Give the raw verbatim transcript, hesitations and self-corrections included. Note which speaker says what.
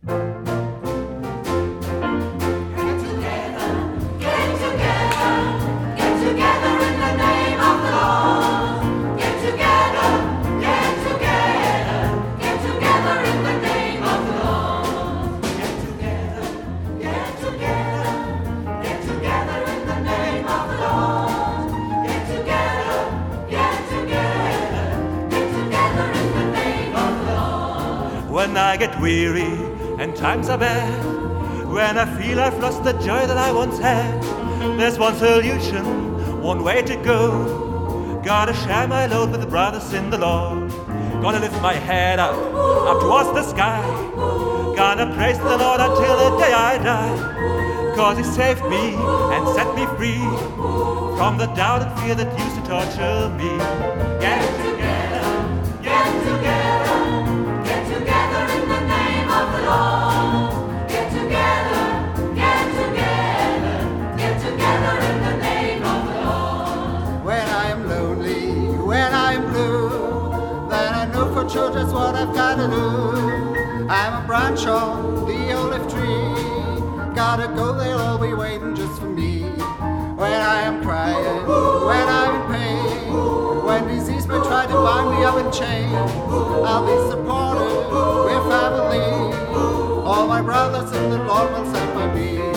Speaker 1: When I get weary and times are bad, when I feel I've lost the joy that I once had, there's one solution, one way to go. Gotta share my load with the brothers in the Lord. Gonna lift my head up, up towards the sky. Gonna praise the Lord until the day I die. Cause He saved me and set me free from the doubt and fear that used to torture me. Get together, get together, get together in the name of the Lord. Get together, get together, get together in the name of the Lord.
Speaker 2: When I am lonely, when I am blue, then I know for sure just what I've gotta do. I'm a branch on the olive tree, gotta go, they'll all be waiting just for me. When I am crying, when I'm in pain, when disease may try to bind me up in chains, I'll be supported with family. All my brothers in the Lord will stand by me.